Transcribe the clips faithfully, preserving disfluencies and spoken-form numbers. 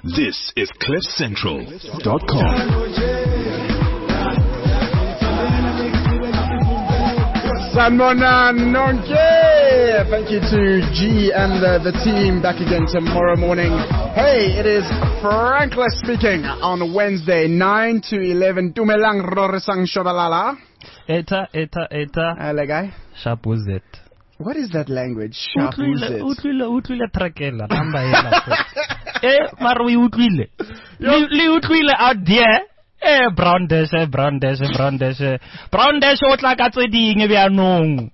This is cliff central dot com. Sanbonani Nonke! Thank you to G and uh, the team back again tomorrow morning. Hey, it is Franklin speaking on Wednesday, nine to eleven. Dumelang Rorisang Shobalala. Eta, eta, eta. Hello, guy. Sharpuzet. What is that language? Sharpuzet. Utlwile, utlwile trakela. Namba yena. Eh, marwi utlwile. Li utlwile out there. Eh, brown dash, eh, brown dash, eh, brown dash, eh. Brown dash, o tla ka tse ding e bia nong.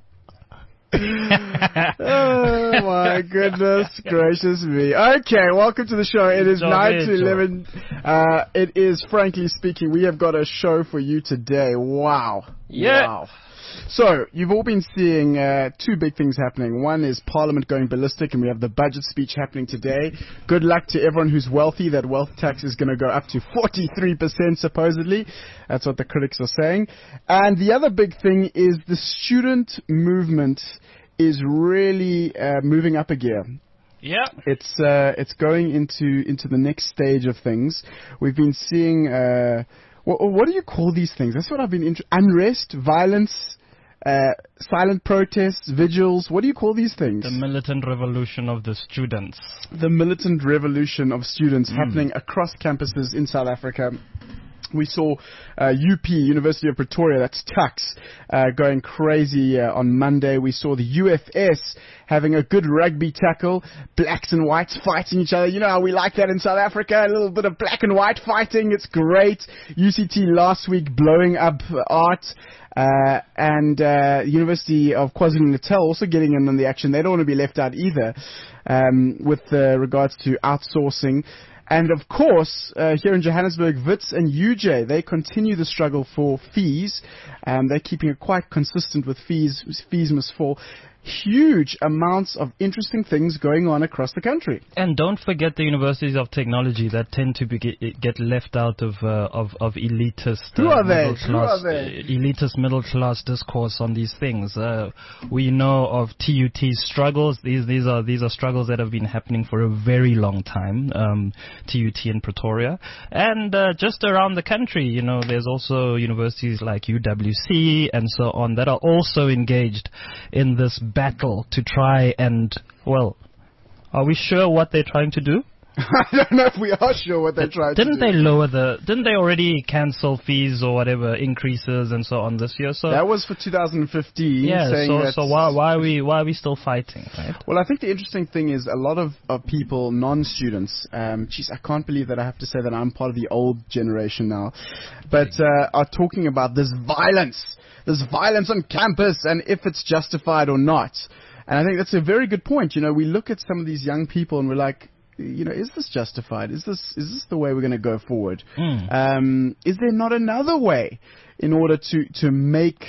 Oh my goodness gracious me. Okay, welcome to the show. It is nine to eleven. Uh, it is Frankly Speaking. We have got a show for you today. Wow. Yeah. Wow. So, you've all been seeing uh, two big things happening. One is Parliament going ballistic, and we have the budget speech happening today. Good luck to everyone who's wealthy. That wealth tax is going to go up to forty-three percent, supposedly. That's what the critics are saying. And the other big thing is the student movement is really uh, moving up a gear. Yeah, it's uh, it's going into into the next stage of things. We've been seeing uh, what, what do you call these things? That's what I've been inter- unrest, violence, uh, silent protests, vigils. What do you call these things? The militant revolution of the students. The militant revolution of students mm. happening across campuses in South Africa. We saw uh, U P, University of Pretoria, that's Tuks, uh, going crazy uh, on Monday. We saw the U F S having a good rugby tackle, blacks and whites fighting each other. You know how we like that in South Africa, a little bit of black and white fighting. It's great. U C T last week blowing up art. Uh, and uh, University of KwaZulu-Natal also getting in on the action. They don't want to be left out either um, with uh, regards to outsourcing. And of course, uh, here in Johannesburg, Wits and U J, they continue the struggle for fees. Um, they're keeping it quite consistent with fees. Fees must fall. Huge amounts of interesting things going on across the country. And don't forget the universities of technology that tend to be get, get left out of uh, of, of elitist Who uh, are they? Class, Who are they? elitist middle class discourse on these things. Uh, we know of T U T's struggles. These these are these are struggles that have been happening for a very long time. Um, T U T in Pretoria and uh, just around the country. You know, there's also universities like U W C and so on that are also engaged in this battle to try and, well, are we sure what they're trying to do? I don't know if we are sure what they're trying didn't to do. Didn't they lower the, didn't they already cancel fees or whatever, increases and so on this year? So that was for two thousand fifteen. Yeah, saying so, that so why, why are we, why are we still fighting, right? Well, I think the interesting thing is a lot of, of people, non-students, um, geez, I can't believe that I have to say that I'm part of the old generation now, but uh, are talking about this violence, this violence on campus and if it's justified or not. And I think that's a very good point. You know, we look at some of these young people and we're like, you know, is this justified? Is this is this the way we're going to go forward? Mm. Um, is there not another way in order to to make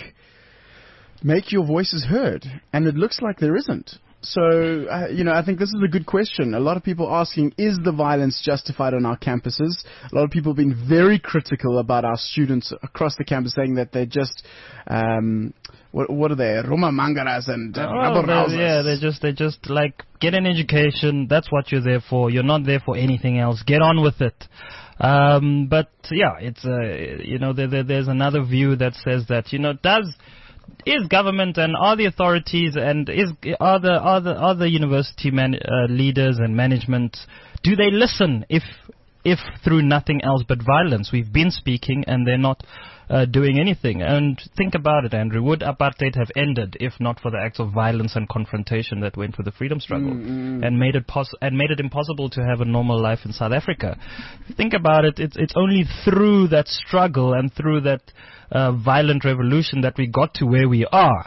make your voices heard? And it looks like there isn't. So, uh, you know, I think this is a good question. A lot of people asking, is the violence justified on our campuses? A lot of people have been very critical about our students across the campus, saying that they're just, um, what, what are they, Roma Mangaras and uh, oh, rubber they're, yeah, they're just, they're just like, get an education, that's what you're there for. You're not there for anything else. Get on with it. Um, but, yeah, it's, uh, you know, there, there, there's another view that says that, you know, does... Is government and are the authorities and is are the are the, are the university man, uh, leaders and management, do they listen if if through nothing else but violence? We've been speaking and they're not uh, doing anything. And think about it, Andrew. Would apartheid have ended if not for the acts of violence and confrontation that went with the freedom struggle mm-hmm. and made it pos- and made it impossible to have a normal life in South Africa? Think about it. It's it's only through that struggle and through that Uh, violent revolution that we got to where we are.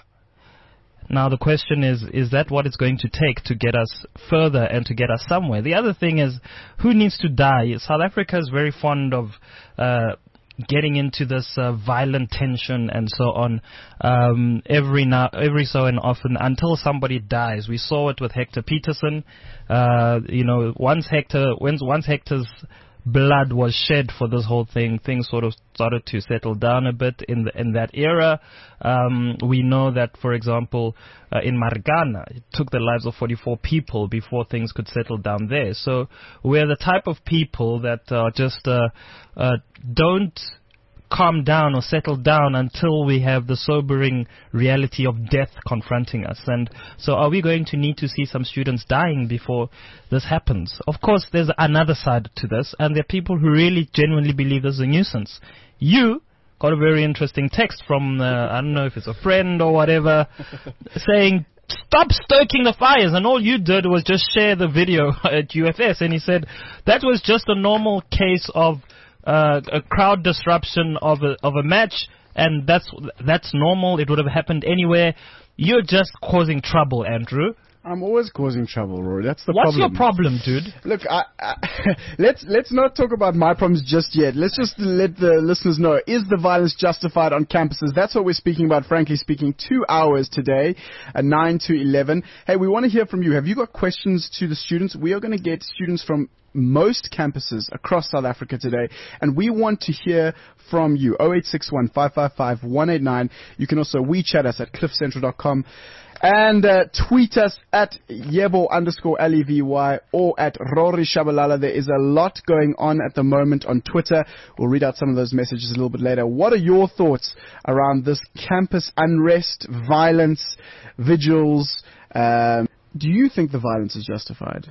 Now the question is, is that what it's going to take to get us further and to get us somewhere? The other thing is, who needs to die? South Africa is very fond of uh, getting into this uh, violent tension and so on um, every now, every so and often until somebody dies. We saw it with Hector Peterson. Uh, you know, once Hector, once, once Hector's blood was shed for this whole thing, things sort of started to settle down a bit in the, in that era. Um, we know that, for example, uh, in Marikana, it took the lives of forty-four people before things could settle down there. So we're the type of people that uh, just uh, uh, don't calm down or settle down until we have the sobering reality of death confronting us. And so are we going to need to see some students dying before this happens? Of course, there's another side to this, and there are people who really genuinely believe this is a nuisance. You got a very interesting text from, uh, I don't know if it's a friend or whatever, saying, stop stoking the fires, and all you did was just share the video at U F S, and he said that was just a normal case of Uh, a crowd disruption of a of a match, and that's that's normal. It would have happened anywhere. You're just causing trouble, Andrew. I'm always causing trouble, Rory. That's the What's problem. your problem, dude? Look, I, I, let's let's not talk about my problems just yet. Let's just let the listeners know: is the violence justified on campuses? That's what we're speaking about. Frankly speaking, two hours today, at nine to eleven. Hey, we want to hear from you. Have you got questions to the students? We are going to get students from most campuses across South Africa today, and we want to hear from you. oh eight six one, five five five, one eight nine. You can also WeChat us at cliff central dot com and uh, tweet us at Yebo underscore L E V Y or at Rory Shabalala. There is a lot going on at the moment on Twitter. We'll read out some of those messages a little bit later. What are your thoughts around this campus unrest, violence, vigils? Um, do you think the violence is justified?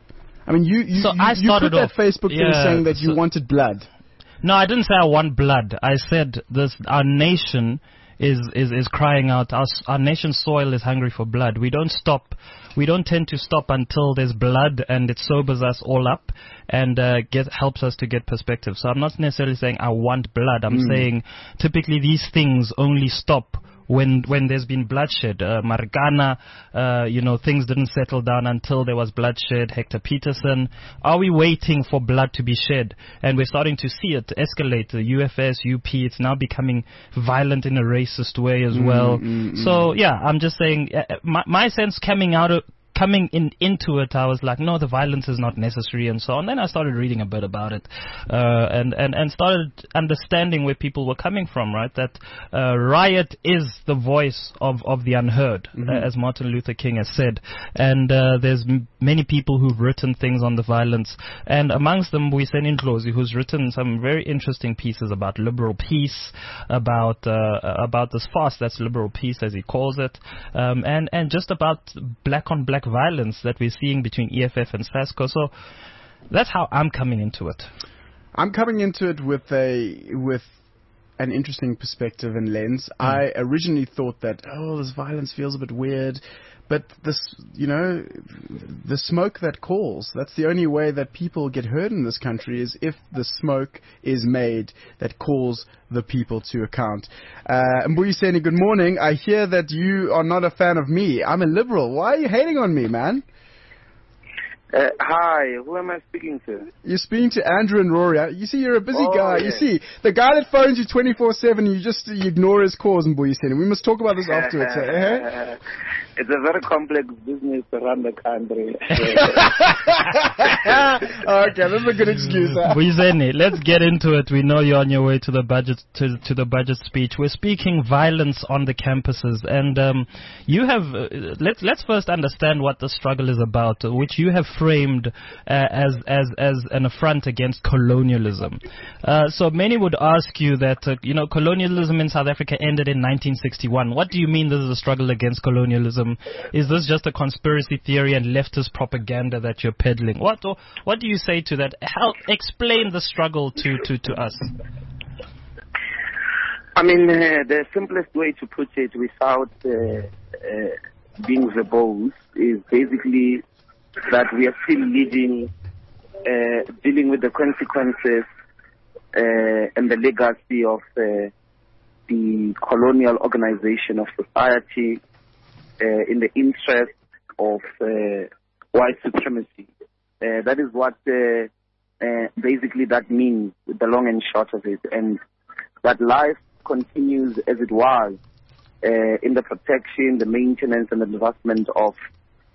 I mean, you you, so you, I you put that off, Facebook thing yeah, saying that you so wanted blood. No, I didn't say I want blood. I said this: our nation is is is crying out. Our our nation's soil is hungry for blood. We don't stop. We don't tend to stop until there's blood, and it sobers us all up and uh, get helps us to get perspective. So I'm not necessarily saying I want blood. I'm mm. saying typically these things only stop when when there's been bloodshed. Uh, Marikana, uh, you know, things didn't settle down until there was bloodshed. Hector Peterson. Are we waiting for blood to be shed? And we're starting to see it escalate. The U F S, U P, it's now becoming violent in a racist way as well. Mm, mm, so, mm. yeah, I'm just saying, uh, my, my sense coming out of Coming in into it, I was like, no, the violence is not necessary, and so on. Then I started reading a bit about it, uh, and and and started understanding where people were coming from. Right, that uh, riot is the voice of of the unheard, mm-hmm. uh, as Martin Luther King has said. And uh, there's m- many people who've written things on the violence, and amongst them, Buyiseni Ndlozi, who's written some very interesting pieces about liberal peace, about uh, about this fast that's liberal peace, as he calls it, um, and and just about black on black violence that we're seeing between E F F and SASCO. So that's how I'm coming into it. I'm coming into it with a with an interesting perspective and lens. Mm. I originally thought that, oh, this violence feels a bit weird, but this, you know, the smoke that calls, that's the only way that people get heard in this country, is if the smoke is made that calls the people to account. Uh, Mbuyiseni, good morning. I hear that you are not a fan of me. I'm a liberal. Why are you hating on me, man? Uh, hi, who am I speaking to? You're speaking to Andrew and Rory. You see, you're a busy oh, guy. Yeah. You see, the guy that phones you twenty-four seven, you just you ignore his calls, Mbuyiseni. We must talk about this afterwards. eh? It's a very complex business around the country. Okay, that's a good excuse. Huh? Mbuyiseni, let's get into it. We know you're on your way to the budget to, to the budget speech. We're speaking violence on the campuses, and um, you have. Uh, let's let's first understand what the struggle is about, uh, which you have framed uh, as as as an affront against colonialism. Uh, so many would ask you that uh, you know colonialism in South Africa ended in nineteen sixty-one. What do you mean this is a struggle against colonialism? Is this just a conspiracy theory and leftist propaganda that you're peddling? What or, what do you say to that? Help explain the struggle to, to, to us. I mean, uh, the simplest way to put it without uh, uh, being verbose is basically that we are still living, uh, dealing with the consequences uh, and the legacy of uh, the colonial organization of society uh, in the interest of uh, white supremacy. Uh, that is what uh, uh, basically that means, the long and short of it, and that life continues as it was uh, in the protection, the maintenance, and the development of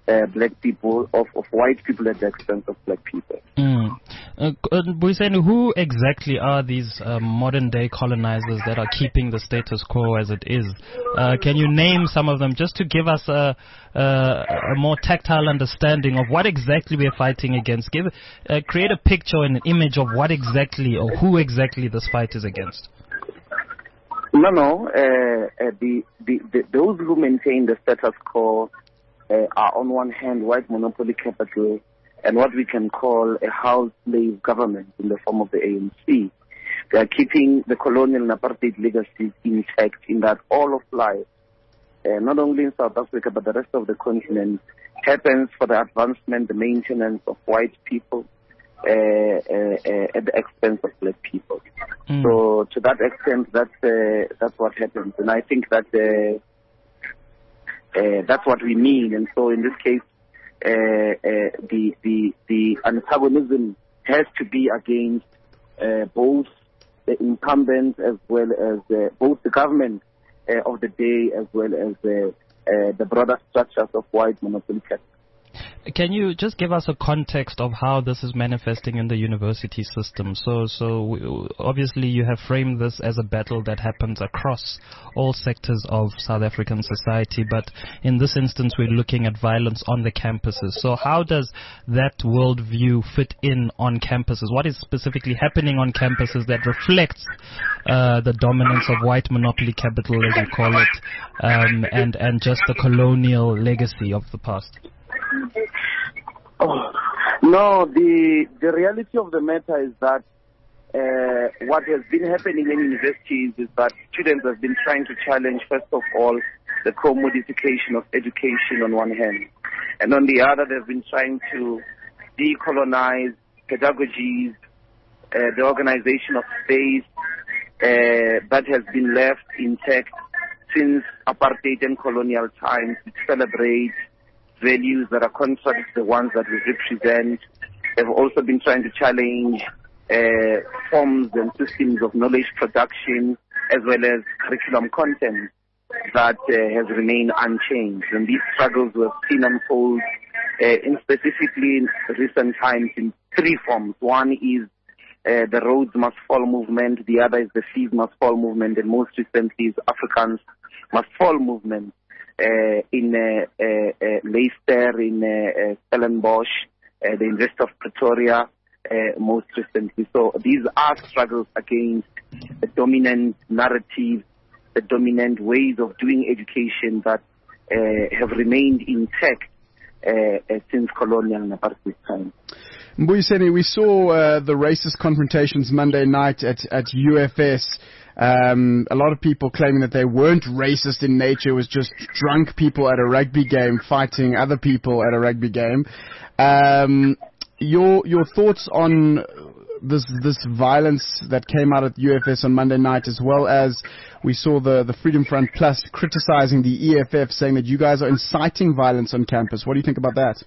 uh, black people, of, of white people at the expense of black people. Mm. Uh, uh, Mbuyiseni, who exactly are these uh, modern-day colonizers that are keeping the status quo as it is? Uh, can you name some of them just to give us a, a, a more tactile understanding of what exactly we are fighting against? Give, uh, create a picture and an image of what exactly or who exactly this fight is against. No, no. Uh, uh, the, the, the, those who maintain the status quo uh, are, on one hand, white monopoly capital and what we can call a house slave government in the form of the A N C. They are keeping the colonial and apartheid legacy intact in that all of life, uh, not only in South Africa but the rest of the continent, happens for the advancement, the maintenance of white people uh, uh, uh, at the expense of black people. Mm. So to that extent, that's uh, that's what happens, and I think that uh, uh, that's what we mean. And so in this case, uh, uh, the the the antagonism has to be against uh, both the incumbents as well as uh, both the government uh, of the day as well as uh, uh, the broader structures of white monopoly capital. Can you just give us a context of how this is manifesting in the university system? So, so we, obviously you have framed this as a battle that happens across all sectors of South African society, but in this instance we're looking at violence on the campuses. So how does that worldview fit in on campuses? What is specifically happening on campuses that reflects uh, the dominance of white monopoly capital, as you call it, um, and, and just the colonial legacy of the past? Oh, no, the the reality of the matter is that uh, what has been happening in universities is that students have been trying to challenge, first of all, the commodification of education on one hand, and on the other, they've been trying to decolonize pedagogies, uh, the organization of space uh, that has been left intact since apartheid and colonial times, which celebrate values that are contrary to the ones that we represent. They've also been trying to challenge uh, forms and systems of knowledge production as well as curriculum content that uh, has remained unchanged. And these struggles were seen unfold uh, in specifically in recent times in three forms. One is uh, the Rhodes Must Fall movement, the other is the Fees Must Fall movement, and most recently is Africans Must Fall movement. Uh, in uh, uh, uh, Leicester, in uh, uh, Stellenbosch, uh, the University of Pretoria, uh, most recently. So these are struggles against the dominant narrative, the dominant ways of doing education that uh, have remained intact uh, uh, since colonial and apartheid time. Mbuyiseni, we saw uh, the racist confrontations Monday night at, at U F S. Um, a lot of people claiming that they weren't racist in nature, it was just drunk people at a rugby game fighting other people at a rugby game. Um, your your thoughts on this this violence that came out at U F S on Monday night, as well as we saw the, the Freedom Front Plus criticizing the E F F, saying that you guys are inciting violence on campus. What do you think about that?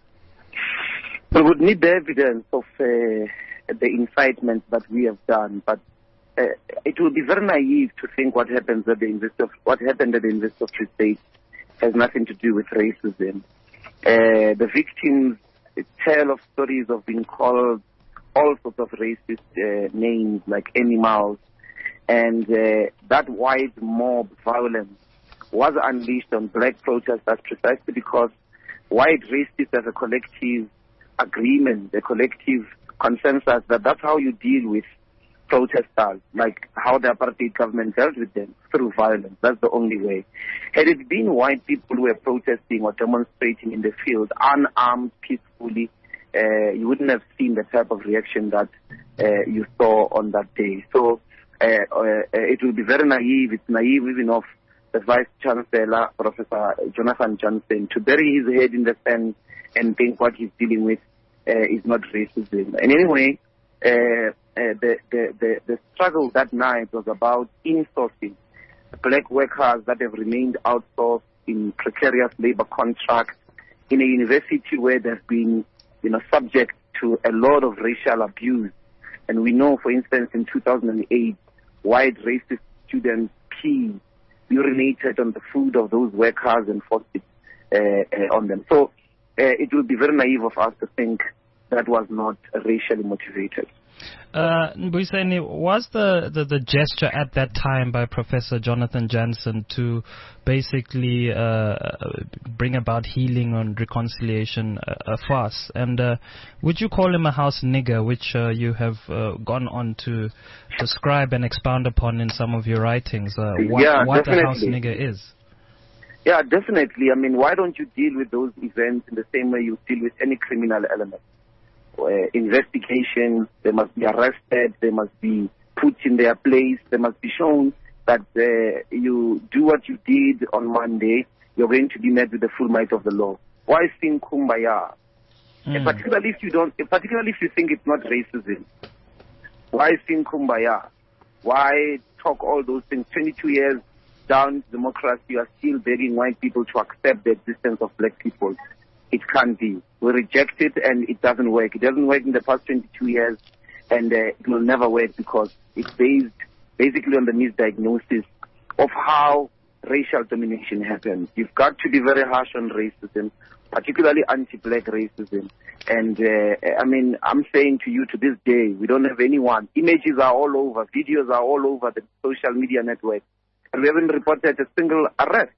We would need the evidence of uh, the incitement that we have done, but Uh, it would be very naive to think what happens at the University of, what happened at the University of Free State has nothing to do with racism. Uh, the victims tell of stories of being called all sorts of racist uh, names like animals, and uh, that wide mob violence was unleashed on black protesters precisely because white racists as a collective agreement, a collective consensus that that's how you deal with protesters, like how the apartheid government dealt with them, through violence. That's the only way. Had it been white people who were protesting or demonstrating in the field, unarmed, peacefully, uh, you wouldn't have seen the type of reaction that uh, you saw on that day. So uh, uh, it will be very naive. It's naive even of the Vice Chancellor, Professor Jonathan Jansen, to bury his head in the sand and think what he's dealing with uh, is not racism. And anyway, uh, Uh, the, the, the, the struggle that night was about insourcing black workers that have remained outsourced in precarious labor contracts in a university where they've been, you know, subject to a lot of racial abuse. And we know, for instance, in two thousand eight, white racist students peed, urinated on the food of those workers and forced it uh, uh, on them. So it will be very naive of us to think that was not racially motivated. Uh, Mbuyiseni, was the, the, the gesture at that time by Professor Jonathan Jansen to basically uh, bring about healing and reconciliation a, a farce? And uh, would you call him a house nigger, which uh, you have uh, gone on to describe and expound upon in some of your writings? Uh, what yeah, what a house definitely. nigger is? Yeah, definitely. I mean, why don't you deal with those events in the same way you deal with any criminal element? Uh, investigation, they must be arrested, they must be put in their place, they must be shown that uh, you do what you did on Monday, you're going to be met with the full might of the law. Why sing kumbaya? Mm. And particularly if you don't, particularly if you think it's not racism, why sing kumbaya? Why talk all those things? twenty-two years down to democracy, you are still begging white people to accept the existence of black people. It can't be. We reject it and it doesn't work. It doesn't work in the past twenty-two years and uh, it will never work because it's based basically on the misdiagnosis of how racial domination happens. You've got to be very harsh on racism, particularly anti-black racism. And uh, I mean, I'm saying to you to this day, we don't have anyone. Images are all over. Videos are all over the social media network. And we haven't reported a single arrest.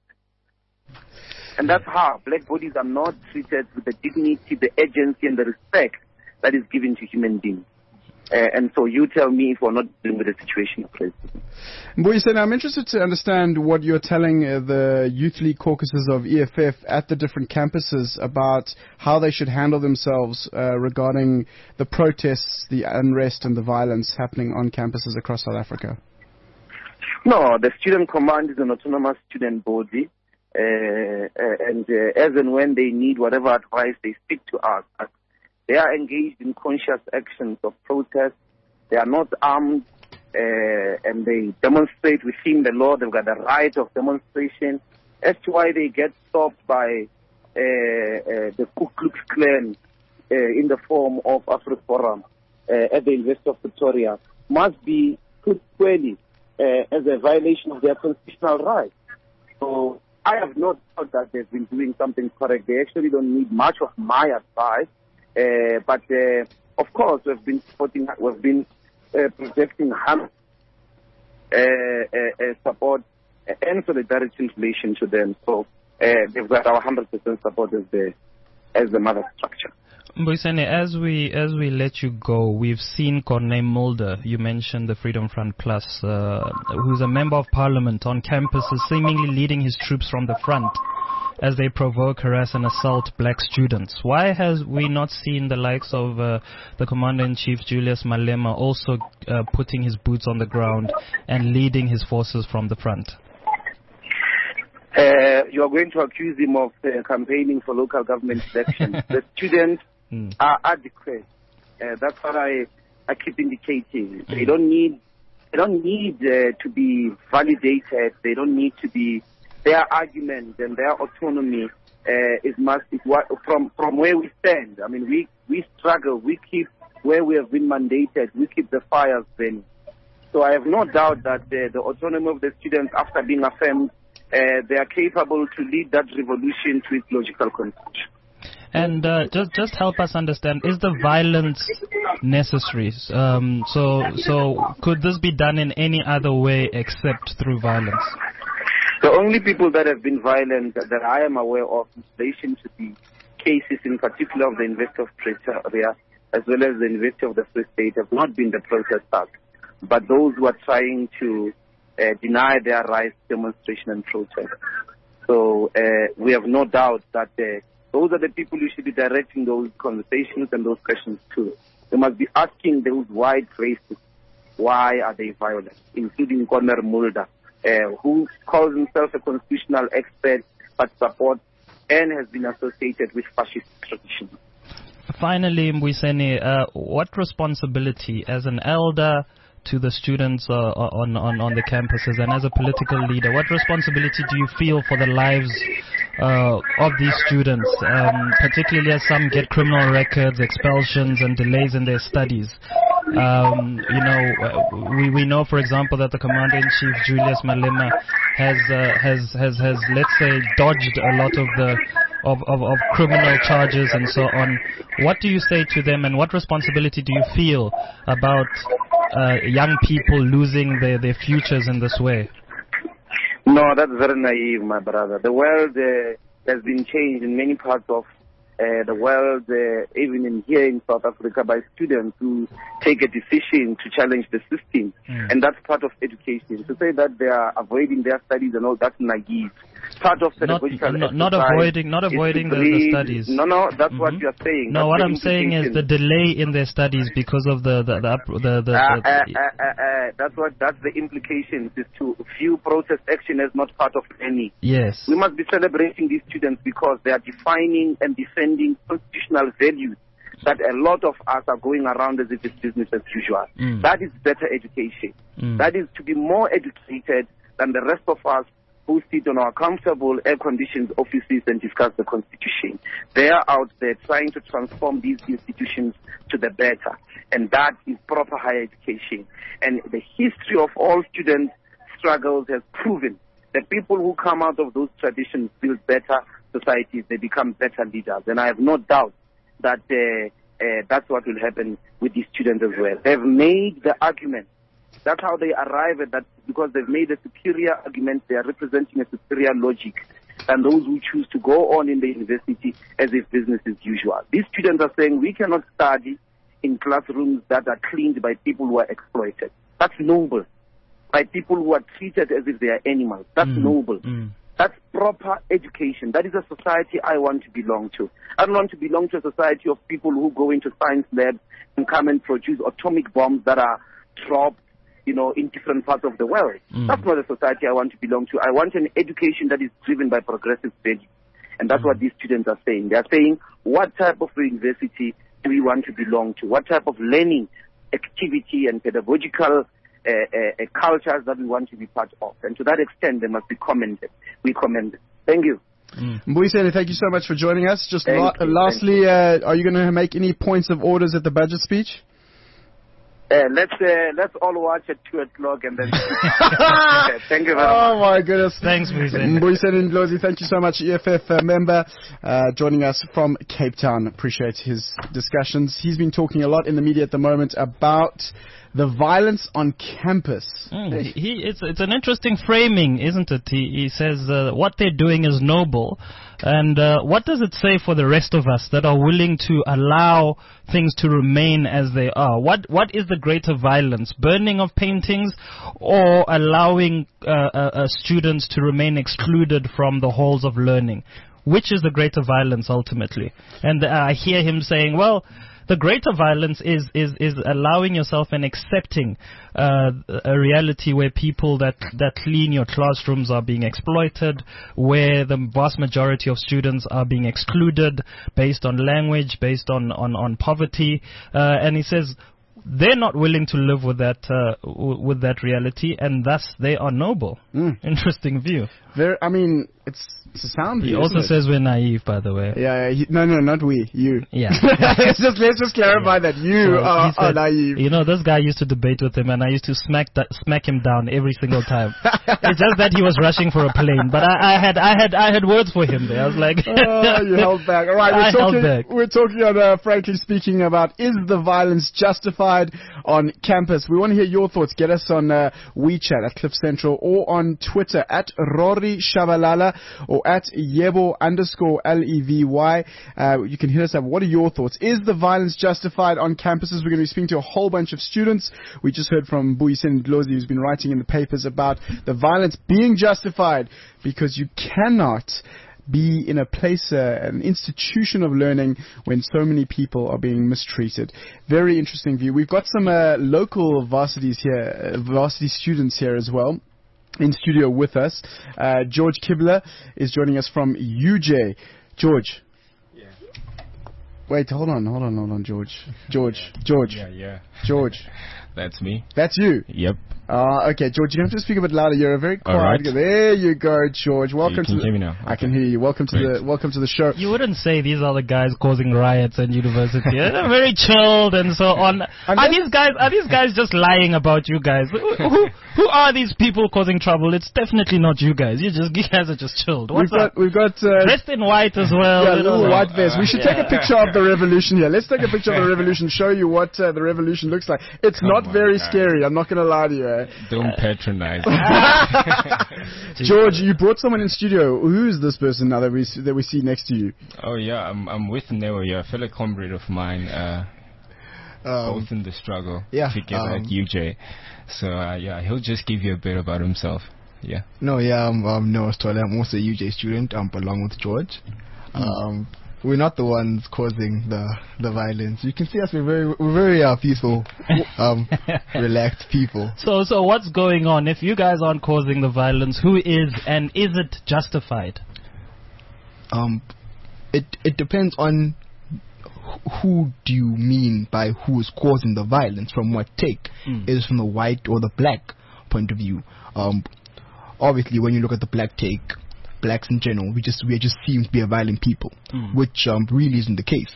And that's how black bodies are not treated with the dignity, the agency, and the respect that is given to human beings. Uh, and so you tell me if we're not dealing with the situation of racism. Mbuyiseni, I'm interested to understand what you're telling uh, the youth league caucuses of E F F at the different campuses about how they should handle themselves uh, regarding the protests, the unrest, and the violence happening on campuses across South Africa. No, the Student Command is an autonomous student body. Uh, uh, and uh, as and when they need whatever advice, they speak to us. They are engaged in conscious actions of protest. They are not armed, uh, and they demonstrate within the law. They've got the right of demonstration. As to why they get stopped by uh, uh, the Ku Klux Klan uh, in the form of AfriForum uh, at the University of Pretoria must be put squarely uh, as a violation of their constitutional rights. So I have no doubt that they've been doing something correct. They actually don't need much of my advice. Uh, but, uh, of course, we've been supporting, we've been uh, projecting uh, uh, uh, support and solidarity in relation to them. So uh, they've got our one hundred percent support as the, as the mother structure. Mbuyiseni, as we as we let you go, we've seen Corne Mulder, you mentioned the Freedom Front Plus, uh, who's a member of parliament on campuses, seemingly leading his troops from the front as they provoke, harass and assault black students. Why has we not seen the likes of uh, the Commander-in-Chief Julius Malema also uh, putting his boots on the ground and leading his forces from the front? Uh, you are going to accuse him of uh, campaigning for local government elections. The students mm. are adequate. Uh, that's what I, I keep indicating. Mm. They don't need, they don't need uh, to be validated. They don't need to be. Their argument and their autonomy uh, is must is what from from where we stand. I mean, we we struggle. We keep where we have been mandated. We keep the fires burning. So I have no doubt that uh, the autonomy of the students, after being affirmed, Uh, they are capable to lead that revolution to its logical conclusion. And uh, just just help us understand: is the violence necessary? Um, so so could this be done in any other way except through violence? The only people that have been violent that I am aware of in relation to the cases, in particular of the University of Pretoria as well as the University of the Free State, have not been the protesters, but those who are trying to Uh, deny their rights, demonstration and protest. So uh, we have no doubt that uh, those are the people who should be directing those conversations and those questions to. They must be asking those white racists, why are they violent, including Corne Mulder, uh, who calls himself a constitutional expert but supports and has been associated with fascist traditions. Finally, Mbuyiseni, uh, what responsibility as an elder to the students uh, on, on, on the campuses, and as a political leader, what responsibility do you feel for the lives uh, of these students, um, particularly as some get criminal records, expulsions and delays in their studies? Um, you know, we, we know, for example, that the Commander-in-Chief, Julius Malema, has, uh, has, has, has, let's say, dodged a lot of the of, of, of criminal charges and so on. What do you say to them, and what responsibility do you feel about uh, young people losing their, their futures in this way? No, that's very naive, my brother. The world uh, has been changed in many parts of uh, the world, uh, even in here in South Africa, by students who take a decision to challenge the system. Mm. And that's part of education. To say that they are avoiding their studies and all, that's naive. Part of pedagogical not, not, not avoiding, not avoiding the, the studies. No, no, that's mm-hmm. what you're saying. No, that's what I'm saying is the delay in their studies because of the the the, the, the, uh, the uh, uh, uh, uh, that's what that's the implications. Is to view protest action as not part of any. Yes. We must be celebrating these students because they are defining and defending constitutional values that a lot of us are going around as if it's business as usual. Mm. That is better education. Mm. That is to be more educated than the rest of us who sit on our comfortable air-conditioned offices and discuss the Constitution. They are out there trying to transform these institutions to the better, and that is proper higher education. And the history of all student struggles has proven that people who come out of those traditions build better societies, they become better leaders. And I have no doubt that uh, uh, that's what will happen with these students as well. They've made the argument. That's how they arrive at that, because they've made a superior argument. They are representing a superior logic than those who choose to go on in the university as if business is usual. These students are saying we cannot study in classrooms that are cleaned by people who are exploited. That's noble. By people who are treated as if they are animals. That's mm. noble. Mm. That's proper education. That is a society I want to belong to. I don't want to belong to a society of people who go into science labs and come and produce atomic bombs that are dropped, you know, in different parts of the world. Mm. That's not a society I want to belong to. I want an education that is driven by progressive values. And that's mm. what these students are saying. They are saying, what type of university do we want to belong to? What type of learning activity and pedagogical uh, uh, cultures that we want to be part of? And to that extent, they must be commended. We commend it. Thank you. Mm. Mbuyiseni, thank you so much for joining us. Just la- you, lastly, uh, are you going to make any points of orders at the budget speech? Uh, let's uh, let's all watch at two o'clock and then. Okay, thank you very much. Oh my goodness! Thanks, Mbuyiseni. Mbuyiseni Ndlozi, thank you so much, E F F uh, member, uh, joining us from Cape Town. Appreciate his discussions. He's been talking a lot in the media at the moment about the violence on campus. Mm, he, he, it's it's an interesting framing, isn't it? He, he says uh, what they're doing is noble, and uh, what does it say for the rest of us that are willing to allow things to remain as they are? What what is the greater violence, burning of paintings, or allowing uh, uh, uh, students to remain excluded from the halls of learning? Which is the greater violence ultimately? And uh, I hear him saying, well, the greater violence is, is, is allowing yourself and accepting uh, a reality where people that, that clean your classrooms are being exploited, where the vast majority of students are being excluded based on language, based on, on, on poverty. Uh, and he says they're not willing to live with that uh, w- with that reality, and thus they are noble. Mm. Interesting view. Very, I mean, it's, it's a sound view. He also says we're naive, by the way. Yeah, yeah he, no, no, not we, you. Yeah. let's just let's just clarify yeah. that you so are, said, are naive. You know, this guy used to debate with him, and I used to smack that, smack him down every single time. It's just that he was rushing for a plane, but I, I had I had I had words for him there. I was like, oh, you held back. All right, we're I talking, held back. We're talking on uh, frankly speaking about is the violence justified on campus? We want to hear your thoughts. Get us on uh, WeChat at Cliff Central or on Twitter at Rory Shabalala or at Yebo underscore L E V Y. Uh, you can hit us up. What are your thoughts? Is the violence justified on campuses? We're going to be speaking to a whole bunch of students. We just heard from Mbuyiseni Ndlozi, who's been writing in the papers about the violence being justified because you cannot be in a place, uh, an institution of learning when so many people are being mistreated. Very interesting view. We've got some uh, local varsities here, uh, varsity students here as well in studio with us. Uh, George Kibler is joining us from U J. George. Yeah. Wait, hold on, hold on, hold on, George. George, George, Yeah, yeah. George. That's me. That's you. Yep. Uh, okay, George, you have to speak a bit louder. You're a very quiet. All right. guy. There you go, George. Welcome can to the. hear me now? I Okay. can hear you. Welcome to Great. the. Welcome to the show. You wouldn't say these are the guys causing riots at university. They're very chilled and so on. Are these guys? Are these guys just lying about you guys? Who, who, who are these people causing trouble? It's definitely not you guys. You just you guys are just chilled. What's we've up? got. We've got. Uh, Dressed in white as well. Yeah, you know, little like- white vest. We should take a picture of the revolution here. Let's take a picture of the revolution, show you what uh, the revolution looks like. It's Come not on, very guys. scary. I'm not going to lie to you. Eh? Don't patronize. George, you brought someone in studio. Who is this person now that we s- that we see next to you? Oh yeah, I'm I'm with Neo, yeah, a fellow comrade of mine, uh, Um, both in the struggle yeah, together um, at U J. So uh, yeah, he'll just give you a bit about himself. Yeah. no, yeah, I'm, I'm Noah Stoller. I'm also a U J student, um, along with George. Um, we're not the ones causing the the violence. You can see us. We're very we're very uh, peaceful, um, relaxed people. So, so what's going on? If you guys aren't causing the violence, who is, and is it justified? Um, it it depends on wh- who do you mean by who is causing the violence. From what take? Mm. Is it from the white or the black point of view? Um, obviously, when you look at the black take, blacks in general, we just we just seem to be a violent people, Mm. which um, really isn't the case.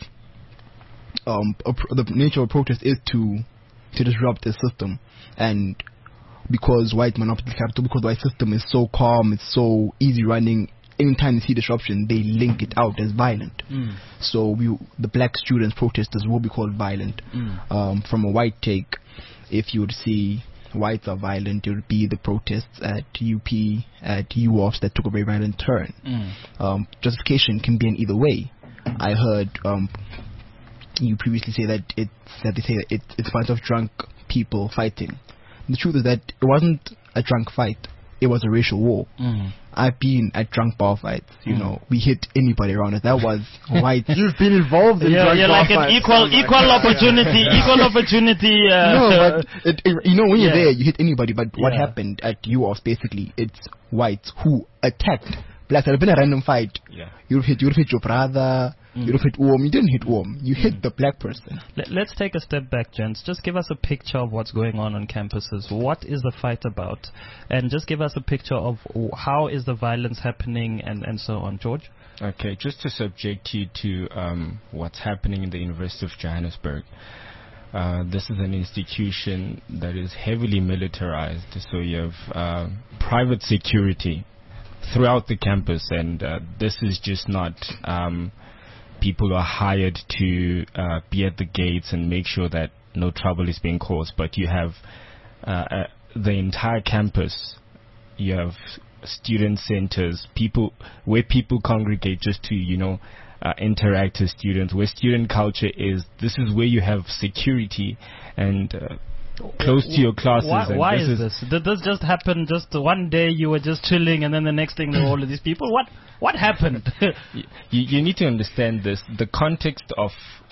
Um, a pr- the nature of protest is to to disrupt the system, and because white monopoly capital, because the white system is so calm, it's so easy running. Anytime they see disruption, they link it out as violent. Mm. So we, the black students protesters, will be called violent. Mm. Um, from a white take, if you would see whites are violent, it would be the protests at U P, at U O F S that took a very violent turn. Mm. Um, justification can be in either way. I heard um, you previously say that it's that they say that it, it's a bunch of drunk people fighting. The truth is that it wasn't a drunk fight; it was a racial war. Mm. I've been at drunk bar fights. You Mm. know, we hit anybody around us. That was white. You've been involved in Yeah, drug you're bar like an fights. equal, Oh my equal God. opportunity, equal opportunity. Uh, no, but it, it, you know when you're Yeah. there, you hit anybody. But what Yeah. happened at U O F S basically, it's whites who attacked blacks. It had been a random fight. Yeah. You would hit, you would hit your brother. Mm. You would hit Uom. You didn't hit Uom. You hit the black person. Let, let's take a step back, gents. Just give us a picture of what's going on on campuses. What is the fight about? And just give us a picture of w- how is the violence happening and, and so on. George? Okay, just to subject you to um, what's happening in the University of Johannesburg. Uh, this is an institution that is heavily militarized, so you have uh, private security throughout the campus, and uh, this is just not um, people who are hired to uh, be at the gates and make sure that no trouble is being caused, but you have uh, uh, the entire campus. You have student centers, people where people congregate just to, you know, uh, interact with students, where student culture is. This is where you have security and uh, close to your classes. Why, and why this is this? Did this just happen just one day you were just chilling and then the next thing there were all of these people? What what happened? you, you need to understand this. The context of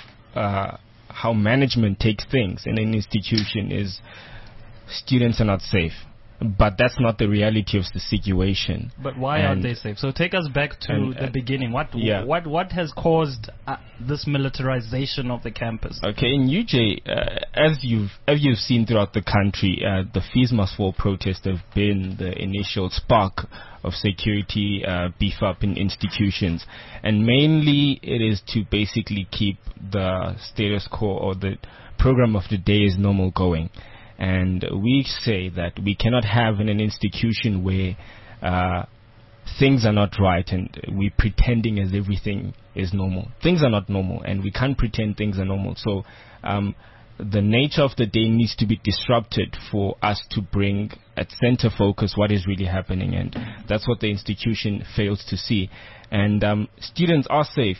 uh, how management takes things in an institution is students are not safe. But that's not the reality of the situation. But why And- aren't they safe? So take us back to and, the uh, beginning. What yeah. what what has caused uh, this militarization of the campus? Okay, in U J, uh, as you've as you've seen throughout the country, uh, the Fees Must Fall protests have been the initial spark of security uh, beef up in institutions, and mainly it is to basically keep the status quo or the program of the day as normal going. And we say that we cannot have in an institution where uh, things are not right and we're pretending as everything is normal. Things are not normal, and we can't pretend things are normal. So um, the nature of the day needs to be disrupted for us to bring at center focus what is really happening, and that's what the institution fails to see. And um, students are safe.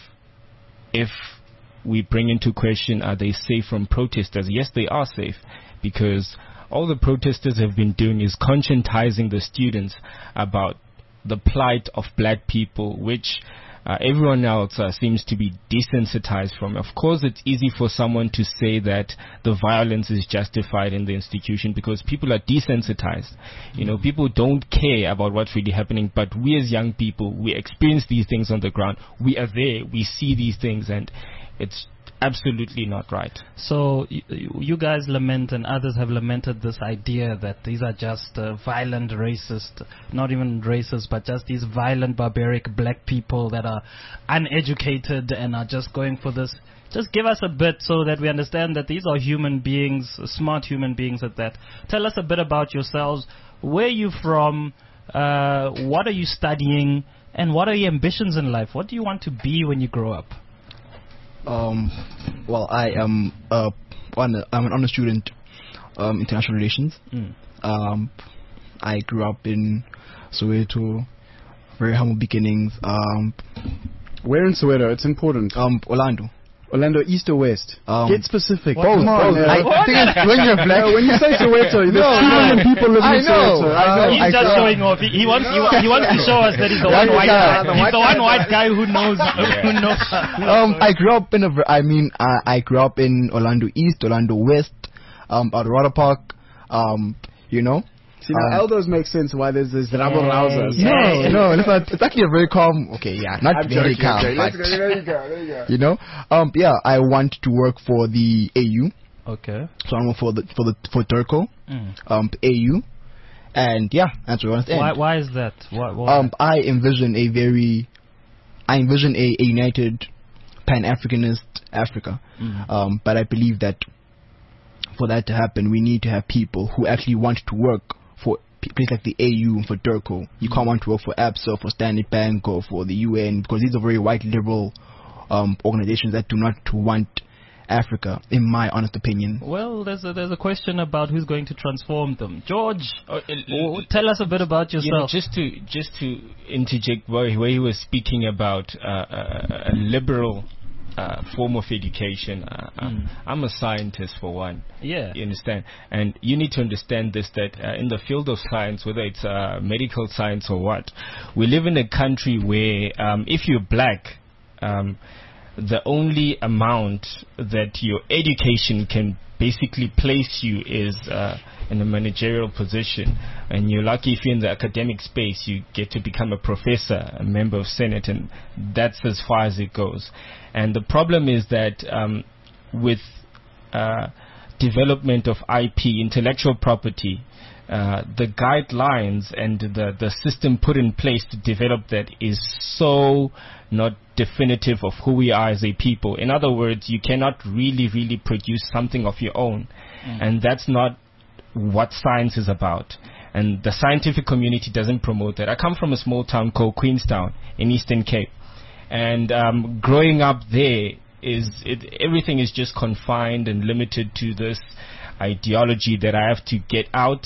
If we bring into question, are they safe from protesters? Yes, they are safe, because all the protesters have been doing is conscientizing the students about the plight of black people, which uh, everyone else uh, seems to be desensitized from. Of course, it's easy for someone to say that the violence is justified in the institution because people are desensitized. You know, people don't care about what's really happening, but we as young people, we experience these things on the ground. We are there, we see these things, and it's absolutely not right. So y- y- you guys lament, and others have lamented this idea that these are just uh, violent racist, not even racist, but just these violent barbaric black people that are uneducated and are just going for this. Just give us a bit so that we understand that these are human beings, smart human beings at that. Tell us a bit about yourselves. Where are you from? Uh, what are you studying? And what are your ambitions in life? What do you want to be when you grow up? Um, well, I am uh, on a, I'm an honor student, um, international relations. Mm. Um, I grew up in Soweto, very humble beginnings. Um, Where in Soweto? It's important. um, Orlando. Orlando, east or west? Um, Get specific. both, Come on, both. yeah. I, I think it's when you're black. No, when you say Soweto, there's No, two no. million people living I in know, Soweto. I know. He's I just saw- showing off. He, he wants he, wa- he wants to show us that he's the White one white guy, guy. the He's white the one guy. white guy who knows who knows. Um, I grew up in a. ver- I mean, I, I grew up in Orlando East, Orlando West, um, Alvarado Park. Um, you know. See, now Um, Eldos make sense why there's this rabble rousers. Yeah. No, no, it's, not, it's actually a very calm. Okay, yeah, not I'm very joking. calm, Okay, let's but go. There you go. There you go. you know, um, yeah, I want to work for the A U, Okay. so I'm for the for the for Turco, Mm. um, A U, and yeah, that's where I want to end. Why why is that? Why, why? Um, I envision a very, I envision a, a united Pan-Africanist Africa, Mm. um, but I believe that for that to happen, we need to have people who actually want to work for p- places like the A U and for Durco. You can't want to work for ABSA, for Standard Bank, or for the U N, because these are very white liberal um, organizations that do not want Africa, in my honest opinion. Well, there's a, there's a question about who's going to transform them. George, Oh, uh, w- tell us a bit about You know, yourself. just to just to interject where, where he was speaking about uh, a, a liberal uh, form of education. Uh, Mm. I'm a scientist for one. yeah. You understand? And you need to understand this, that uh, in the field of science, whether it's uh, medical science or what, we live in a country where um, if you're black, um, the only amount that your education can basically place you is uh, in a managerial position. And you're lucky if you're in the academic space, you get to become a professor, a member of Senate, and that's as far as it goes. And the problem is that um, with uh, development of I P, intellectual property, uh, the guidelines and the, the system put in place to develop that is so not definitive of who we are as a people. In other words, you cannot really, really produce something of your own. Mm. And that's not what science is about. And the scientific community doesn't promote that. I come from a small town called Queenstown in Eastern Cape. And um, growing up there, is it, everything is just confined and limited to this ideology that I have to get out,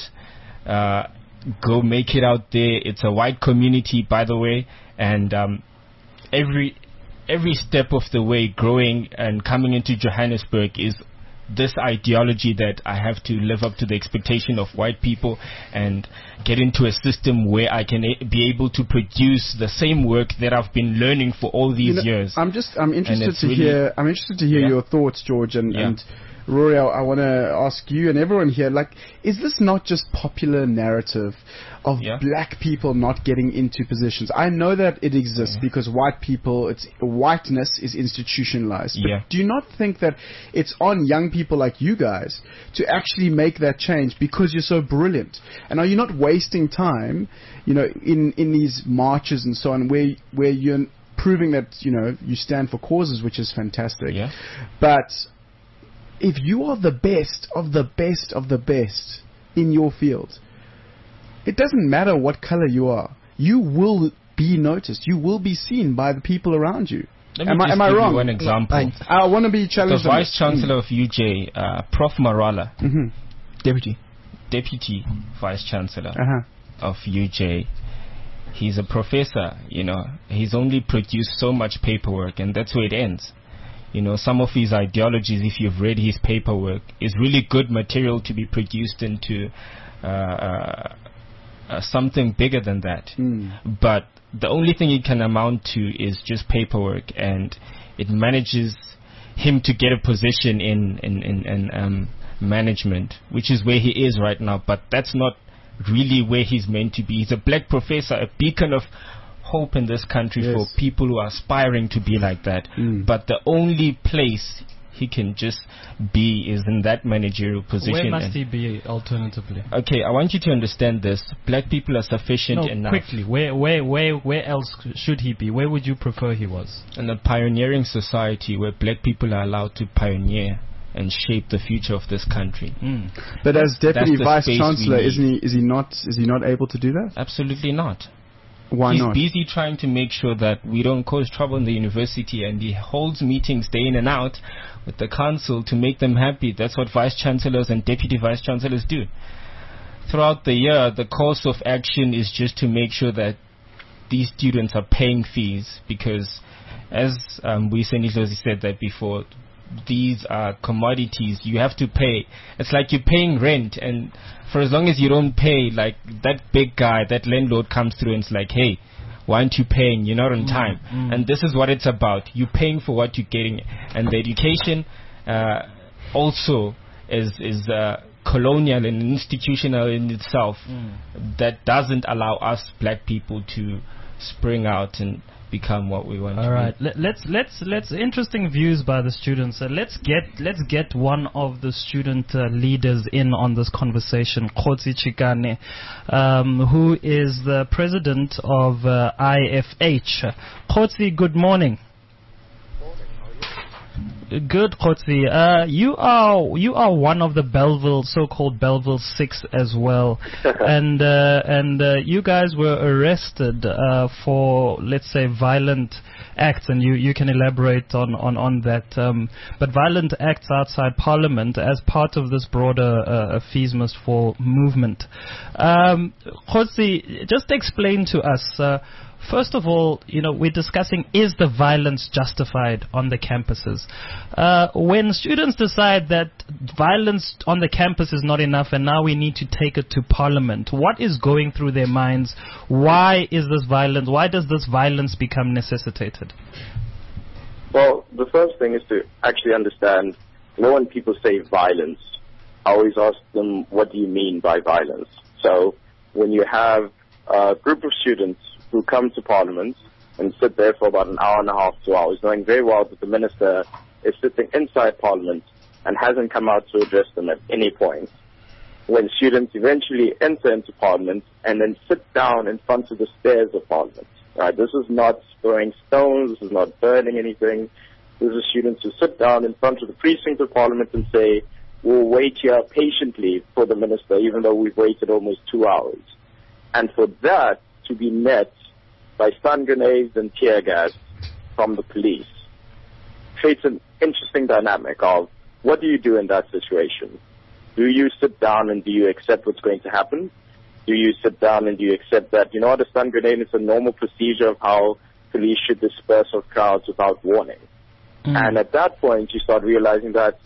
uh, go make it out there. It's a white community, by the way, and um, every every step of the way growing and coming into Johannesburg is this ideology that I have to live up to the expectation of white people and get into a system where I can a- be able to produce the same work that I've been learning for all these You know, years. I'm just I'm interested it's to really- hear I'm interested to hear Yeah. your thoughts, George, and, Yeah. and Rory. I, I want to ask you and everyone here, like, is this not just popular narrative of Yeah. black people not getting into positions? I know that it exists Yeah. because white people, it's whiteness is institutionalized. But Yeah. do you not think that it's on young people like you guys to actually make that change because you're so brilliant? And are you not wasting time, you know, in in these marches and so on, where where you're proving that, you know, you stand for causes, which is fantastic. Yeah. But if you are the best of the best of the best in your field, it doesn't matter what color you are. You will be noticed. You will be seen by the people around you. Let me am I, just am I give wrong? you one example. I- I want to be the challenged. on Vice this. Chancellor of U J, uh, Professor Marala, Mm. Mhm. Deputy. Deputy Vice Chancellor Uh-huh. of U J, he's a professor, you know, he's only produced so much paperwork, and that's where it ends. You know, some of his ideologies, if you've read his paperwork, is really good material to be produced into uh, uh, uh, something bigger than that. Mm. But the only thing it can amount to is just paperwork, and it manages him to get a position in, in, in, in um, management, which is where he is right now. But that's not really where he's meant to be. He's a black professor, a beacon of hope in this country Yes. for people who are aspiring to be like that. Mm. But the only place he can just be is in that managerial position. Where must and- he be alternatively? Okay, I want you to understand this. Black people are sufficient No, enough. quickly. Where, where, where, where else should he be? Where would you prefer he was? In a pioneering society where black people are allowed to pioneer and shape the future of this country. Mm. But as deputy That's the vice space we chancellor, need. isn't he? Is he not? Is he not able to do that? Absolutely not. Why He's not? busy trying to make sure that we don't cause trouble in the university, and he holds meetings day in and out with the council to make them happy. That's what vice chancellors and deputy vice chancellors do. Throughout the year, the course of action is just to make sure that these students are paying fees, because as um, we said that before, these are commodities. You have to pay. It's like you're paying rent, and for as long as you don't pay, like that big guy, that landlord comes through and it's like, hey, why aren't you paying? You're not on time. mm. And this is what it's about. You're paying for what you're getting. And the education uh, also is is uh, colonial and institutional in itself, Mm. that doesn't allow us black people to spring out and become what we want All to right, be. Let, let's let's let's interesting views by the students. Uh, let's get let's get one of the student uh, leaders in on this conversation. Kgotsi Chikane, um, who is the president of uh, I F H. Kgotsi, good morning. Good, Kgotsi. Uh, you are you are one of the Belleville, so-called Belleville Six as well, and uh, and uh, you guys were arrested uh, for, let's say, violent acts, and you, you can elaborate on on on that. Um, but violent acts outside Parliament as part of this broader uh, Fees Must Fall movement. Um, Kgotsi, just explain to us. Uh, First of all, you know, we're discussing, is the violence justified on the campuses? Uh, when students decide that violence on the campus is not enough and now we need to take it to Parliament, what is going through their minds? Why is this violence, why does this violence become necessitated? Well, the first thing is to actually understand, you know, when people say violence, I always ask them, what do you mean by violence? So when you have a group of students who come to Parliament and sit there for about an hour and a half, two hours, knowing very well that the minister is sitting inside Parliament and hasn't come out to address them at any point. When students eventually enter into Parliament and then sit down in front of the stairs of Parliament, right? This is not throwing stones, this is not burning anything. This is students who sit down in front of the precinct of Parliament and say, we'll wait here patiently for the minister, even though we've waited almost two hours. And for that to be met by stun grenades and tear gas from the police creates an interesting dynamic of, what do you do in that situation? Do you sit down and do you accept what's going to happen? Do you sit down and do you accept that, you know what, a stun grenade is a normal procedure of how police should disperse of crowds without warning? Mm. And at that point, you start realizing that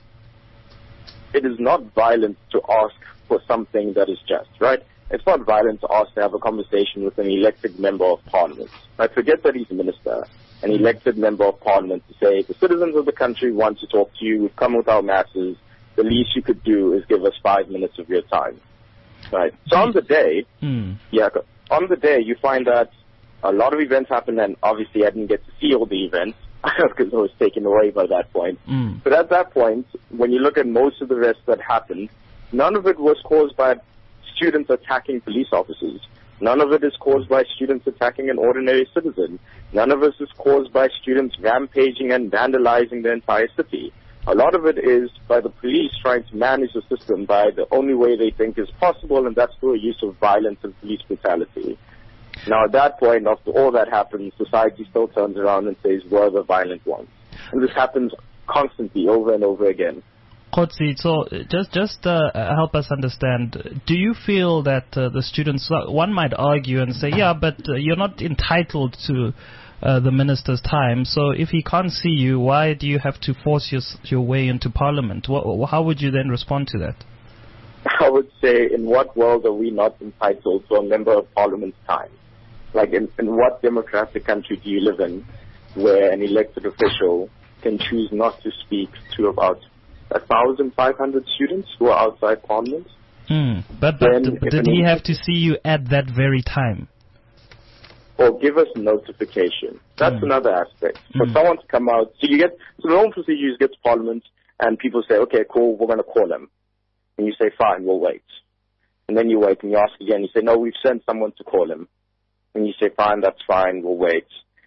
it is not violent to ask for something that is just, right? It's not violent to ask to have a conversation with an elected member of Parliament. Right? Forget that he's a minister, an elected member of Parliament, to say, the citizens of the country want to talk to you, we've come with our masses, the least you could do is give us five minutes of your time. Right? So on the day, Mm. yeah, on the day you find that a lot of events happen, and obviously I didn't get to see all the events because I was taken away by that point. Mm. But at that point, when you look at most of the rest that happened, none of it was caused by students attacking police officers. None of it is caused by students attacking an ordinary citizen. None of it is caused by students rampaging and vandalizing the entire city. A lot of it is by the police trying to manage the system by the only way they think is possible, and that's through a use of violence and police brutality. Now, at that point, after all that happens, society still turns around and says, we're the violent ones. And this happens constantly, over and over again. Kgotsi, so just just uh, help us understand. Do you feel that uh, the students, uh, one might argue and say, yeah, but uh, you're not entitled to uh, the minister's time. So if he can't see you, why do you have to force your your way into Parliament? What, how would you then respond to that? I would say, in what world are we not entitled to a member of Parliament's time? Like, in, in what democratic country do you live in where an elected official can choose not to speak to about one thousand five hundred students who are outside Parliament? Mm. But, but, Then but if did an he in- have to see you at that very time? or give us notification. That's mm. another aspect. For mm. someone to come out, so you get, so the normal procedure is get to Parliament and people say, okay, cool, we're going to call him. And you say, fine, we'll wait. And then you wait and you ask again, you say, no, we've sent someone to call him. And you say, fine, that's fine, we'll wait.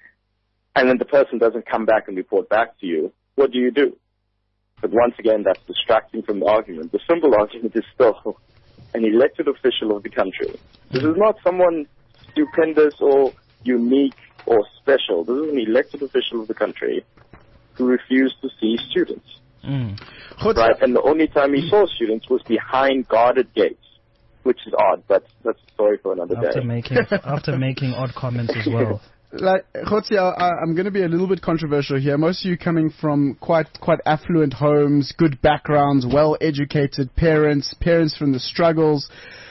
And then the person doesn't come back and report back to you. What do you do? But once again, that's distracting from the argument. The simple argument is still an elected official of the country. This is not someone stupendous or unique or special. This is an elected official of the country who refused to see students. Mm. Right? And the only time he saw students was behind guarded gates, which is odd, but that's a story for another after day. Making, after making odd comments as well. Like, Khotsi, I, I'm going to be a little bit controversial here. Most of you coming from quite quite affluent homes, good backgrounds, well-educated parents, parents from the struggles.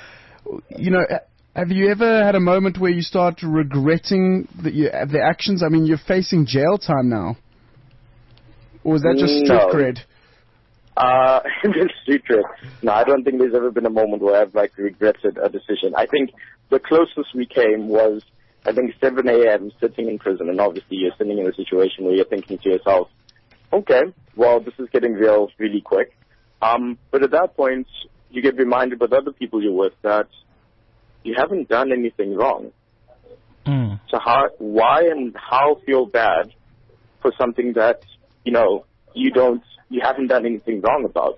You know, have you ever had a moment where you start regretting the, you, the actions? I mean, you're facing jail time now. Or was that just street no. cred? Uh, street cred. No, I don't think there's ever been a moment where I've like regretted a decision. I think the closest we came was, I think, seven a.m. sitting in prison, and obviously you're sitting in a situation where you're thinking to yourself, okay, well, this is getting real really quick. Um, but at that point, you get reminded with other people you're with that you haven't done anything wrong. Mm. So how, why and how feel bad for something that, you know, you don't, you haven't done anything wrong about?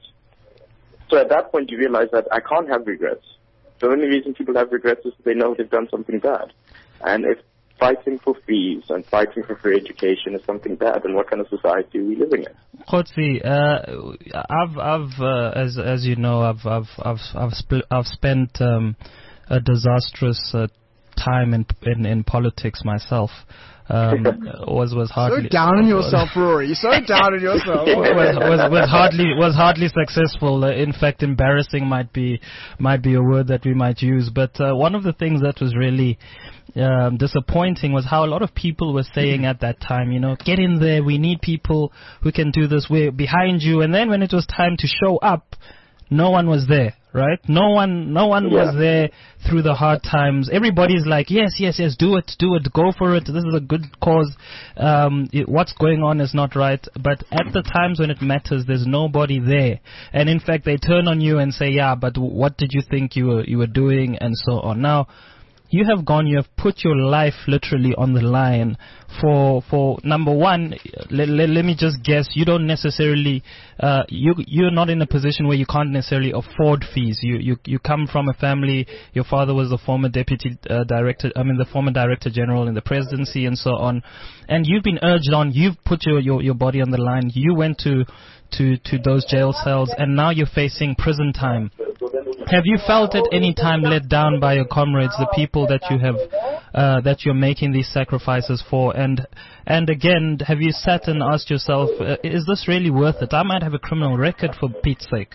So at that point, you realize that I can't have regrets. The only reason people have regrets is that they know they've done something bad. And if fighting for fees and fighting for free education is something bad, then what kind of society are we living in? Khotsi, uh, I've, I've, uh, as as you know, I've, I've, I've, I've, spl- I've spent um, a disastrous uh, time in, in in politics myself. Um, was was hardly so down on yourself, Rory. So down on yourself. was, was was hardly was hardly successful. Uh, in fact, embarrassing might be might be a word that we might use. But uh, one of the things that was really um, disappointing was how a lot of people were saying at that time, you know, get in there. We need people who can do this. We're behind you. And then when it was time to show up, no one was there. Right? No one, no one yeah. was there through the hard times. Everybody's like, yes, yes, yes, do it, do it, go for it. This is a good cause. Um, it, what's going on is not right. But at the times when it matters, there's nobody there. And in fact, they turn on you and say, yeah, but what did you think you were, you were doing, and so on. Now, you have gone, you have put your life literally on the line for, for number one, let, let, let me just guess, you don't necessarily, uh, you, you're not in a position where you can't necessarily afford fees. You, you, you come from a family, your father was the former deputy uh, director, I mean the former director general in the presidency and so on, and you've been urged on, you've put your, your, your body on the line, you went to, to, to those jail cells, and now you're facing prison time. Have you felt at any time let down by your comrades, the people that you have, uh, that you're making these sacrifices for? And and again, have you sat and asked yourself, uh, is this really worth it? I might have a criminal record, for Pete's sake.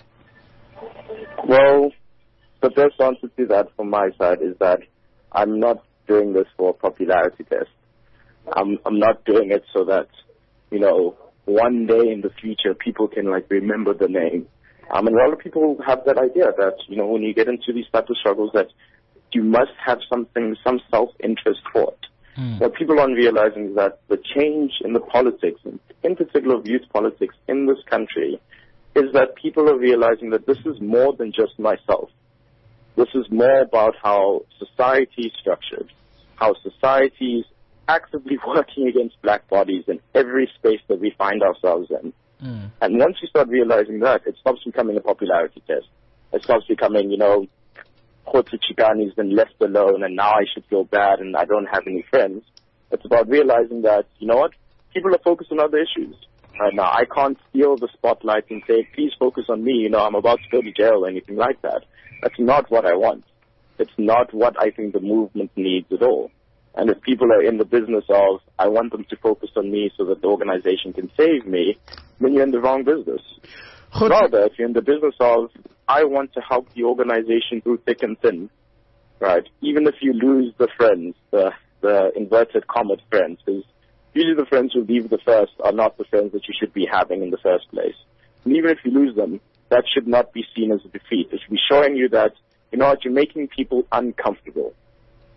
Well, the best answer to that from my side is that I'm not doing this for a popularity test. I'm I'm not doing it so that, you know, one day in the future people can like remember the name. Um, and a lot of people have that idea that, you know, when you get into these types of struggles that you must have something, some self-interest for it. Mm. What people aren't realizing is that the change in the politics, in particular of youth politics in this country, is that people are realizing that this is more than just myself. This is more about how society is structured, how society is actively working against black bodies in every space that we find ourselves in. Mm. And once you start realizing that, it stops becoming a popularity test. It starts becoming, you know, Khotsi Chikani's been left alone and now I should feel bad and I don't have any friends. It's about realizing that, you know what, people are focused on other issues right now. I can't steal the spotlight and say, please focus on me, you know, I'm about to go to jail or anything like that. That's not what I want. It's not what I think the movement needs at all. And if people are in the business of, I want them to focus on me so that the organization can save me, then you're in the wrong business. Rather, if you're in the business of, I want to help the organization through thick and thin, right? Even if you lose the friends, the, the inverted commas friends, because usually the friends who leave the first are not the friends that you should be having in the first place. And even if you lose them, that should not be seen as a defeat. It should be showing you that, you know what, you're making people uncomfortable.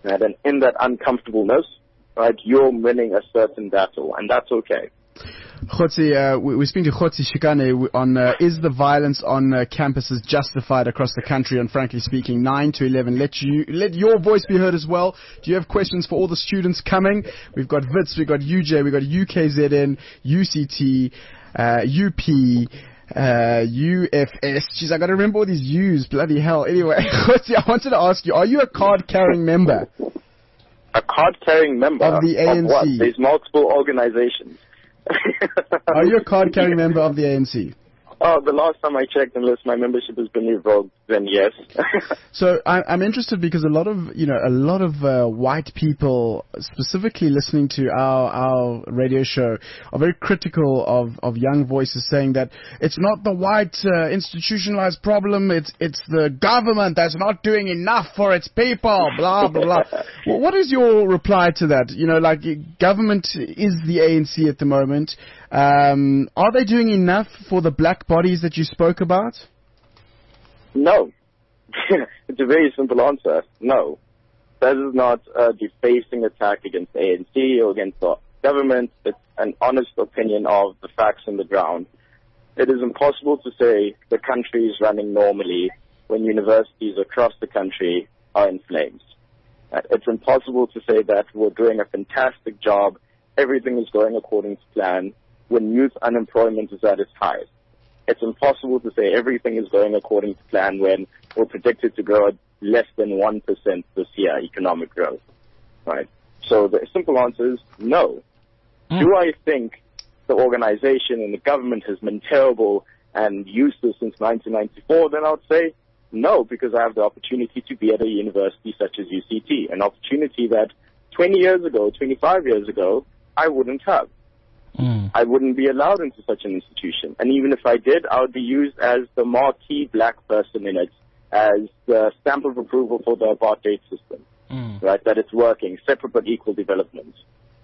Right? And in that uncomfortableness, right, you're winning a certain battle, and that's okay. Khotsi, uh, we, we're speaking to Khotsi Shikane on uh, is the violence on uh, campuses justified across the country? And frankly speaking, nine to eleven. Let you let your voice be heard as well. Do you have questions for all the students coming? We've got Wits, we've got U J, we've got U K Z N, U C T, uh, U P. Uh, U F S. Jeez, I gotta remember all these U's. Bloody hell. Anyway, Khotsi, I wanted to ask you, are you a card-carrying member? A card-carrying member of the A N C? Of what? There's multiple organizations. Are you a card-carrying member of the A N C? Oh, the last time I checked, unless my membership has been revoked, then yes. So I, I'm interested because a lot of, you know, a lot of uh, white people, specifically listening to our our radio show, are very critical of, of young voices, saying that it's not the white uh, institutionalized problem, it's it's the government that's not doing enough for its people, blah, blah, blah. Well, what is your reply to that? You know, like, government is the A N C at the moment. Um, are they doing enough for the black bodies that you spoke about? No. It's a very simple answer. No. That is not a defacing attack against the A N C or against the government. It's an honest opinion of the facts on the ground. It is impossible to say the country is running normally when universities across the country are in flames. It's impossible to say that we're doing a fantastic job, everything is going according to plan, when youth unemployment is at its highest. It's impossible to say everything is going according to plan when we're predicted to grow at less than one percent this year, economic growth, right? So the simple answer is no. Mm. Do I think the organization and the government has been terrible and useless since nineteen ninety-four? Then I would say no, because I have the opportunity to be at a university such as U C T, an opportunity that twenty years ago, twenty-five years ago, I wouldn't have. Mm. I wouldn't be allowed into such an institution. And even if I did, I would be used as the marquee black person in it, as the stamp of approval for the apartheid system, mm. right, that it's working, separate but equal development.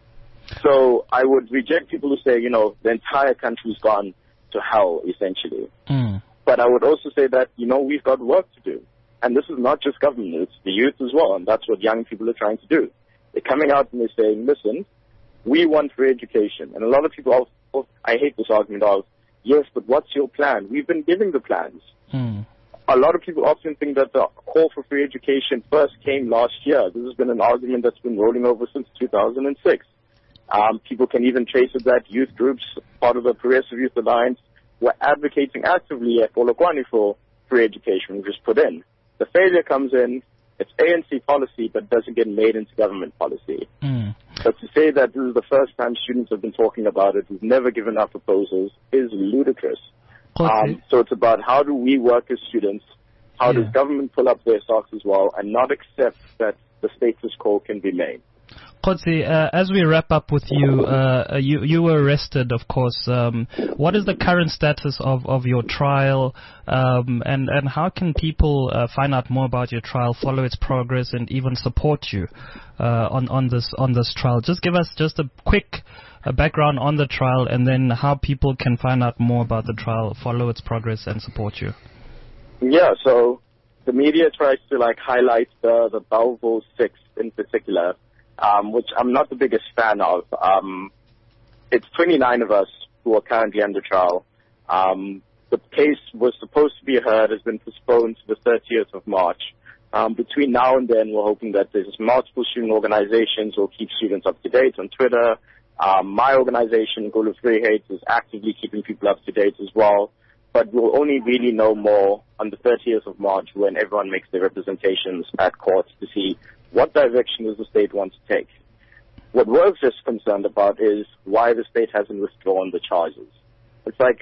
So I would reject people who say, you know, the entire country's gone to hell, essentially. Mm. But I would also say that, you know, we've got work to do. And this is not just government, it's the youth as well, and that's what young people are trying to do. They're coming out and they're saying, listen, we want free education. And a lot of people, also, I hate this argument of, yes, but what's your plan? We've been giving the plans. Hmm. A lot of people often think that the call for free education first came last year. This has been an argument that's been rolling over since two thousand six. Um, people can even trace it that youth groups, part of the Progressive Youth Alliance, were advocating actively at Polokwane for free education, which was put in. The failure comes in, it's A N C policy, but doesn't get made into government policy. Mm. But to say that this is the first time students have been talking about it, who've never given up proposals, is ludicrous. Okay. Um, so it's about how do we work as students, how yeah. does government pull up their socks as well, and not accept that the status quo can be made. Khotsi, uh, as we wrap up with you, uh, you, you were arrested, of course. Um, what is the current status of, of your trial, um, and, and how can people uh, find out more about your trial, follow its progress, and even support you uh, on, on this on this trial? Just give us just a quick uh, background on the trial, and then how people can find out more about the trial, follow its progress, and support you. Yeah, so the media tries to like highlight the, the Bellville Six in particular. Um, which I'm not the biggest fan of. Um, it's twenty-nine of us who are currently under trial. Um, the case was supposed to be heard, has been postponed to the thirtieth of March. Um, between now and then, we're hoping that there's multiple student organizations will keep students up to date on Twitter. Um, my organization, Gulu Free Hate, is actively keeping people up to date as well. But we'll only really know more on the thirtieth of March when everyone makes their representations at court to see what direction does the state want to take. What we're just concerned about is why the state hasn't withdrawn the charges. It's like,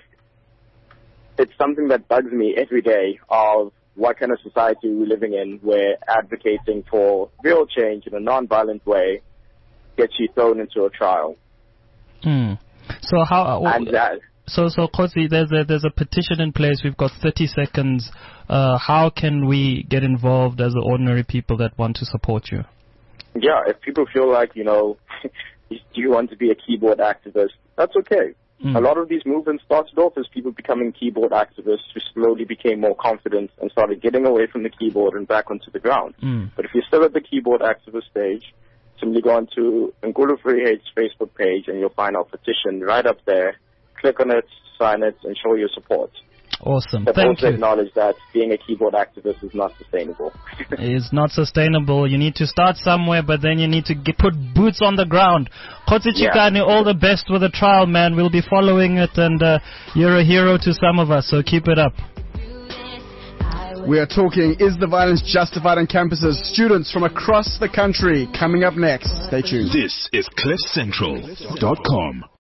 it's something that bugs me every day of what kind of society we're living in where advocating for real change in a non-violent way gets you thrown into a trial. Mm. So how... Uh, and that... So, so Khotsi, there's a, there's a petition in place. We've got thirty seconds. Uh, how can we get involved as ordinary people that want to support you? Yeah, if people feel like, you know, do you want to be a keyboard activist? That's okay. Mm. A lot of these movements started off as people becoming keyboard activists who slowly became more confident and started getting away from the keyboard and back onto the ground. Mm. But if you're still at the keyboard activist stage, simply go on to Nkulu Free Hate's Facebook page and you'll find our petition right up there. Click on it, sign it, and show your support. Awesome. But Thank also you. acknowledge that being a keyboard activist is not sustainable. It's not sustainable. You need to start somewhere, but then you need to get, put boots on the ground. Khotsi Chikane, Yeah. all the best with the trial, man. We'll be following it, and uh, you're a hero to some of us, so keep it up. We are talking, is the violence justified on campuses? Students from across the country coming up next. Stay tuned. This is cliff central dot com.